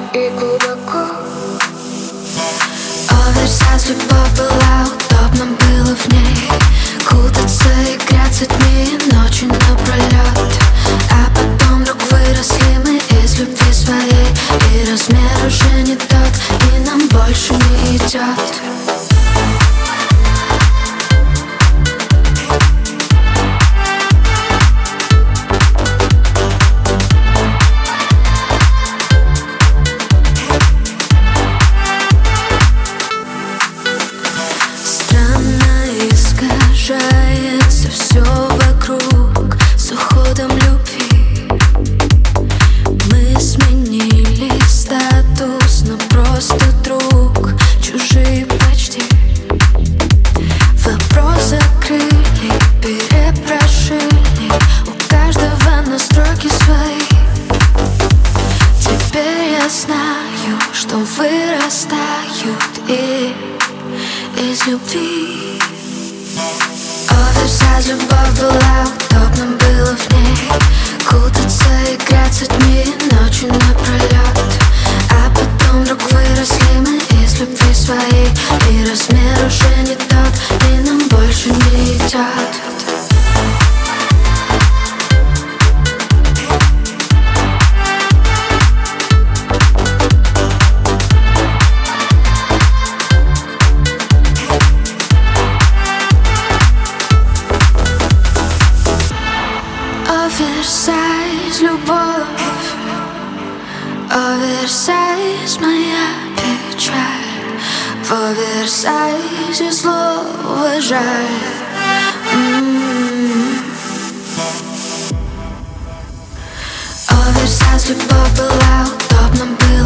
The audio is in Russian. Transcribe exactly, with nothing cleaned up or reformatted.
и глубоко. Оверсайз, любовь была, удобно было в ней кутаться, играть с людьми ночью напролет. А потом вдруг выросли мы из любви своей, и размер уже не тот, и нам больше не идет. Искажается все вокруг с уходом любви. Мы сменили статус на просто друг, чужие почти. Вопрос закрыли, перепрошили, у каждого настройки свои. Теперь я знаю, что вырастают и из любви. Оверсайз, любовь была, удобно было в ней кутаться, играть с людьми ночью напролет. А потом вдруг выросли мы из любви своей, и размер уже не тот, и нам больше не идет. Оверсайз, любовь, оверсайз, моя печаль. В оверсайзе слова жаль. м-м-м. Оверсайз, любовь была, удобно было